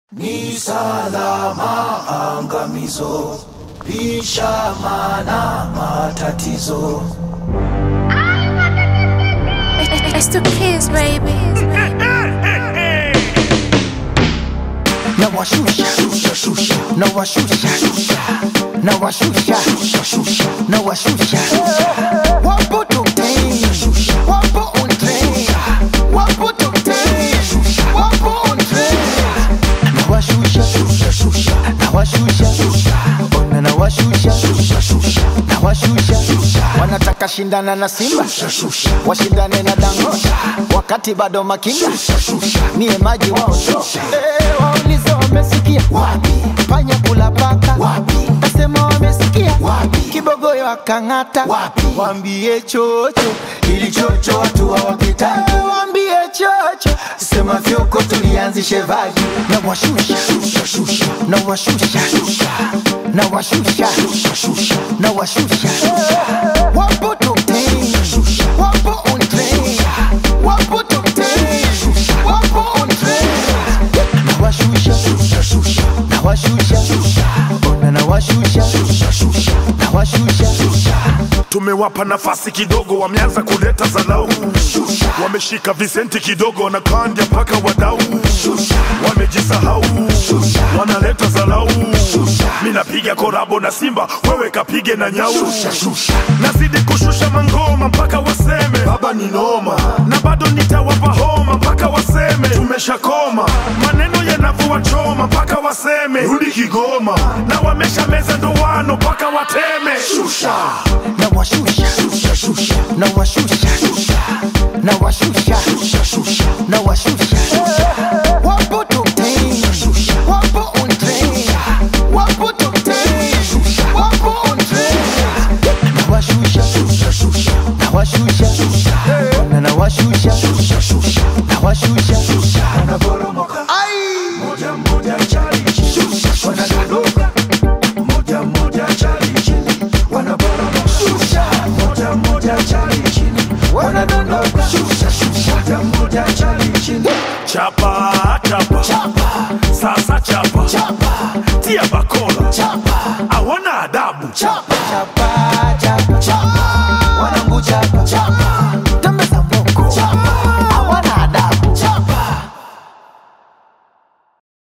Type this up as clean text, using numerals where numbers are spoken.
Ni salama angamizo, lishamana matatizo. It's the kids, baby. Now I shusha, now I shusha, now I shusha, now I shusha. Wapo tokten, wapo on train, wapo tokten, wapo on train. Now I shusha, now I shusha, ona now I shusha, now I shusha. Wanataka shindana na Simba, washindane na Dangote, wakati bado makinda, niye maji wao so. Waulize wamesikia wapi? Panya kula paka wapi? Kasema wamesikia wapi? Kibogoyo akang'ata wapi? Wambie chocho, ili chocho watu hawapitaki. Wambie chocho, sema fyoko tulianzishe vaji. Na washusha, na washusha, na washusha, na washusha. Wapo tokten, wapo on train, wapo tokten, wapo on train. Nawashusha, ona nawashusha, nawashusha. Tumewapa nafasi kidogo, wameanza kuleta zalau. Wameshika visenti kidogo, wanakandia paka wadau. Wamejisahau, wanaleta zalau. Mina piga korabo na Simba, wewe kapige na Nyau. Nazidi kushusha mangoma mpaka waseme baba ni noma, na bado nitawapa homa mpaka waseme tumeshakoma. Maneno yanavua choma mpaka waseme rudi Kigoma, na wamesha meza ndoano mpaka wateme. Shusha, na washusha, na washusha, na washusha, na washusha. Wapo tokten, wapo on train, wapo tokten, wapo on train. Na washusha, na washusha, ona na washusha, na washusha. Wanaporomoka moja moja chali chini, wanadondoka moja moja chali chini. Wanaporomoka moja moja chali chini, wanadondoka moja moja chali chini. chapa, chapa, sasa chapa, tia bakola, Chapa, hawana adabu. chapa.